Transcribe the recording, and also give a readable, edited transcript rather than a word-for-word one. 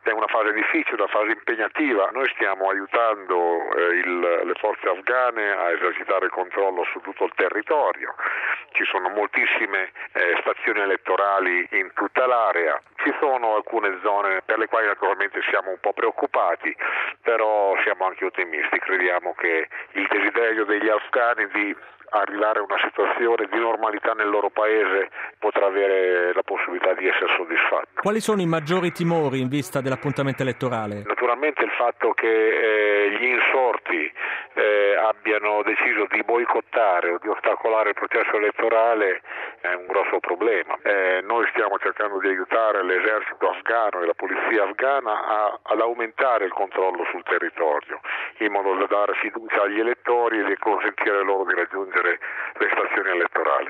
È una fase difficile, una fase impegnativa. Noi stiamo aiutando le forze afghane a esercitare il controllo su tutto il territorio. Ci sono moltissime stazioni elettorali in tutta l'area. Ci sono alcune zone per le quali naturalmente siamo un po' preoccupati, però siamo anche ottimisti. Crediamo che il desiderio degli afghani di arrivare a una situazione di normalità nel loro paese potrà avere la possibilità di essere soddisfatto. Quali sono i maggiori timori in vista dell'appuntamento elettorale? Naturalmente il fatto che gli insorti abbiano deciso di boicottare o di ostacolare il processo elettorale è un grosso problema. Noi stiamo cercando di aiutare l'esercito afghano e la polizia afghana ad aumentare il controllo sul territorio, in modo da dare fiducia agli elettori e di consentire loro di raggiungere le stazioni elettorali.